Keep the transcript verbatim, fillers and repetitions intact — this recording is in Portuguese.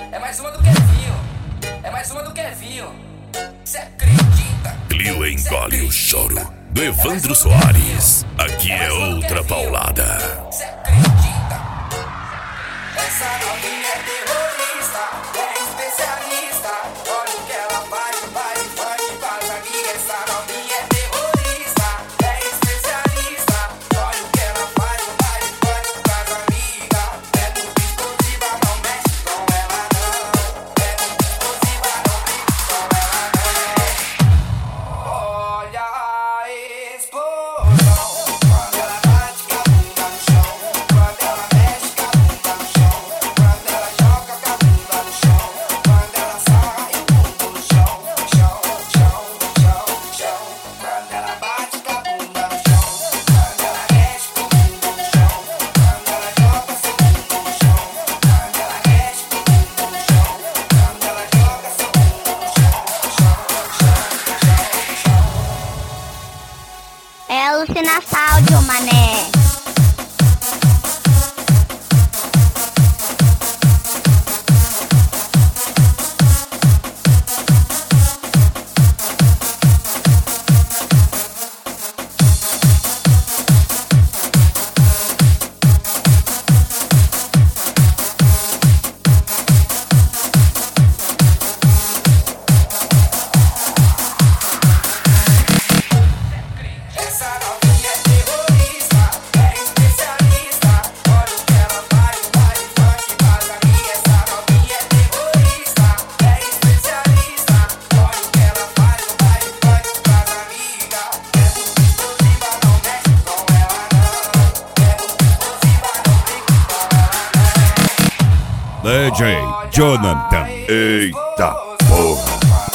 É mais uma do Kevinho. É mais uma do Kevinho. Cê acredita? Clio engole o choro do Evandro Soares. Aqui é outra paulada. Cê acredita? Essa novinha é terrorista, é especialista. Olha o que ela faz, faz, faz, faz amiga. Essa novinha é terrorista, é especialista. Olha o que ela faz, faz, faz, faz amiga. É muito explosiva, não mexe com ela não. É muito explosiva, não brinque com ela não. Olha a explosão quando ela bate com a bunda no chão, quando ela mexe com a bunda no chão, quando ela joga com a bunda no chão, quando ela sai tudo no chão, chão, chão, chão, chão. Quando ela bate com a bunda no chão, quando ela mexe com a bunda no chão, quando ela joga seu bunda no chão, quando ela mexe com a bunda no chão, quando ela joga seu bunda no chão, chão, chão, chão, chão. É alucinação, mané. Essa novinha é terrorista, é especialista. Olha o que ela faz, faz, faz, faz amiga. Essa novinha é terrorista, é especialista. Olha o que ela faz, faz, faz, faz amiga. É muito explosiva, não mexe com ela não. É muito explosiva, não brinque com ela não. D J Jonathan. Eita porra.